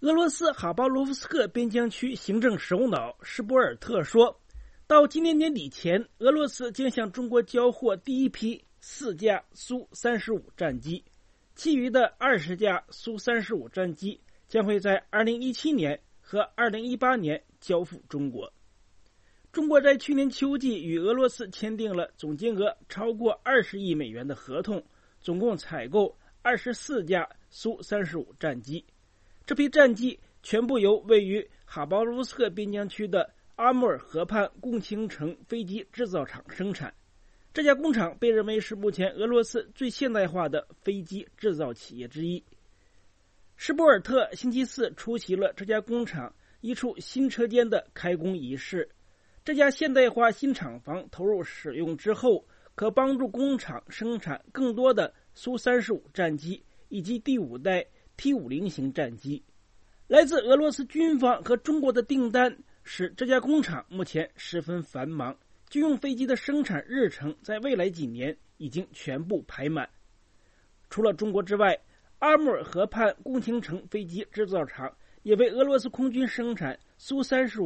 俄罗斯哈巴罗夫斯克边疆区行政首脑施波尔特说，到今年年底前，俄罗斯将向中国交货第一批4架苏35战机，其余的20架苏35战机将会在2017年和2018年交付中国。中国在去年秋季与俄罗斯签订了总金额超过20亿美元的合同，总共采购24架苏35战机。这批战机全部由位于哈巴罗夫斯克边疆区的阿穆尔河畔共青城飞机制造厂生产。这家工厂被认为是目前俄罗斯最现代化的飞机制造企业之一。施波尔特星期四出席了这家工厂一处新车间的开工仪式。这家现代化新厂房投入使用之后，可帮助工厂生产更多的苏35战机以及第5代T50型战机。来自俄罗斯军方和中国的订单使这家工厂目前十分繁忙，军用飞机的生产日程在未来几年已经全部排满。除了中国之外，阿穆尔河畔共青城飞机制造厂也为俄罗斯空军生产苏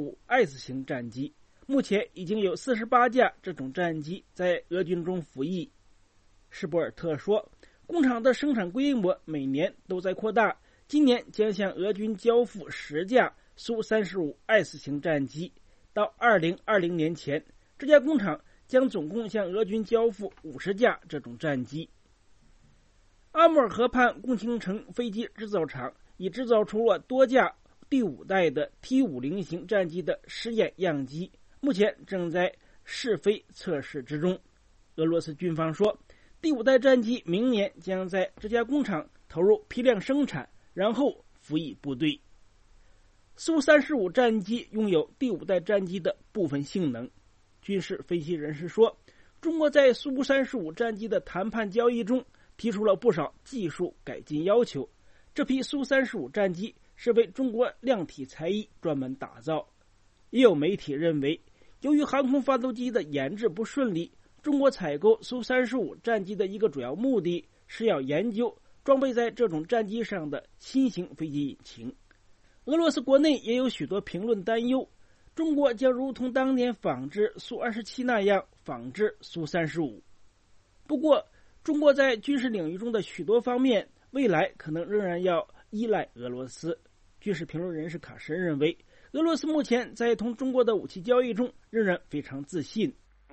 35S 型战机，目前已经有48架这种战机在俄军中服役。施波尔特说，工厂的生产规模每年都在扩大，今年将向俄军交付10架苏35S 型战机。到2020年前，这家工厂将总共向俄军交付50架这种战机。阿穆尔河畔共青城飞机制造厂已制造出了多架第5代的 T50型战机的试验样机，目前正在试飞测试之中。俄罗斯军方说，第5代战机明年将在这家工厂投入批量生产，然后服役部队。苏35战机拥有第5代战机的部分性能。军事分析人士说，中国在苏35战机的谈判交易中提出了不少技术改进要求。这批苏35战机是为中国量体裁衣专门打造。也有媒体认为，由于航空发动机的研制不顺利，中国采购苏35战机的一个主要目的是要研究装备在这种战机上的新型飞机引擎。俄罗斯国内也有许多评论担忧，中国将如同当年仿制苏27那样仿制苏35。不过，中国在军事领域中的许多方面，未来可能仍然要依赖俄罗斯。军事评论人士卡什认为，俄罗斯目前在同中国的武器交易中仍然非常自信。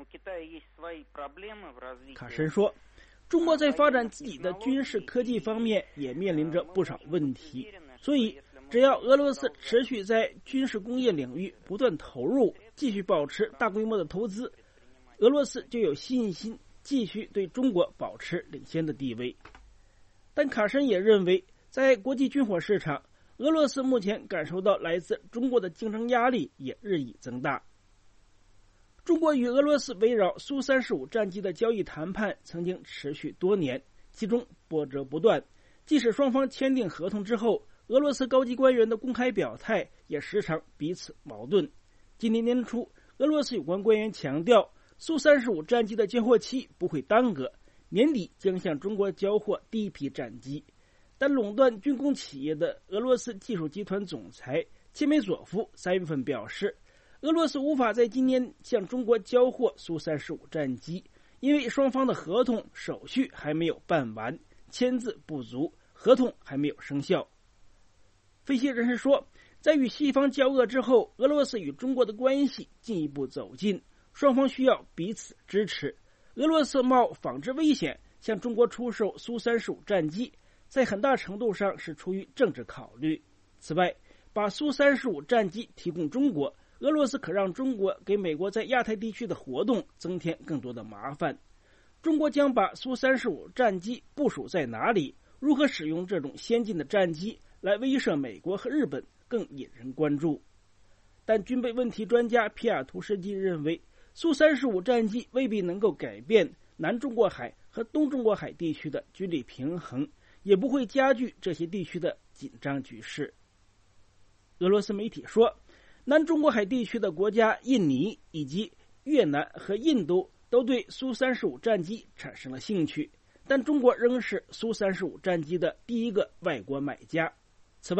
卡什说，中国在发展自己的军事科技方面也面临着不少问题，所以只要俄罗斯持续在军事工业领域不断投入，继续保持大规模的投资，俄罗斯就有信心继续对中国保持领先的地位。但卡什也认为，在国际军火市场，俄罗斯目前感受到来自中国的竞争压力也日益增大。中国与俄罗斯围绕苏35战机的交易谈判曾经持续多年，其中波折不断。即使双方签订合同之后，俄罗斯高级官员的公开表态也时常彼此矛盾。今年年初，俄罗斯有关官员强调，苏35战机的交货期不会耽搁，年底将向中国交货第一批战机。但垄断军工企业的俄罗斯技术集团总裁切梅佐夫3月份表示，俄罗斯无法在今年向中国交货苏35战机，因为双方的合同手续还没有办完，签字不足，合同还没有生效。分析人士说，在与西方交恶之后，俄罗斯与中国的关系进一步走近，双方需要彼此支持。俄罗斯冒仿制危险向中国出售苏35战机，在很大程度上是出于政治考虑。此外，把苏35战机提供中国，俄罗斯可让中国给美国在亚太地区的活动增添更多的麻烦。中国将把苏35战机部署在哪里，如何使用这种先进的战机来威慑美国和日本，更引人关注。但军备问题专家皮亚图什基认为，苏35战机未必能够改变南中国海和东中国海地区的军力平衡，也不会加剧这些地区的紧张局势。俄罗斯媒体说，南中国海地区的国家印尼以及越南和印度都对苏35战机产生了兴趣，但中国仍是苏35战机的第一个外国买家。此外，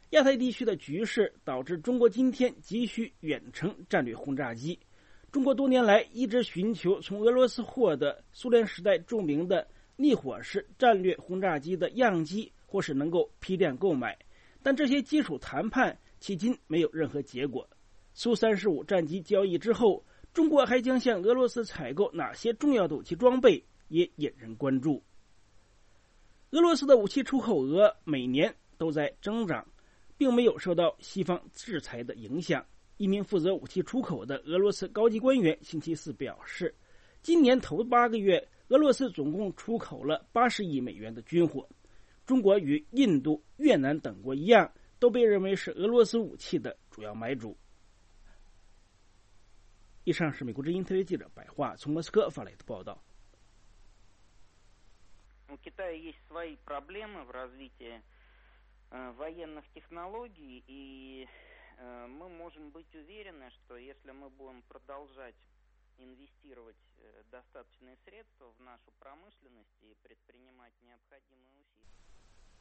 亚太地区的局势导致中国今天急需远程战略轰炸机。中国多年来一直寻求从俄罗斯获得苏联时代著名的逆火式战略轰炸机的样机，或是能够批量购买，但这些基础谈判迄今没有任何结果。苏35战机交易之后，中国还将向俄罗斯采购哪些重要的武器装备，也引人关注。俄罗斯的武器出口额每年都在增长，并没有受到西方制裁的影响。一名负责武器出口的俄罗斯高级官员星期四表示，今年头8个月，俄罗斯总共出口了80亿美元的军火。中国与印度、越南等国一样，都被认为是俄罗斯武器的主要买主。以上是美国之音特约记者白桦从莫斯科发来的报道。 У Китая есть свои проблемы в развитии военных технологий, и мы можем быть уверены, что если мы будем продолжать инвестировать достаточные средства в нашу промышленность и предпринимать необходимые усилия.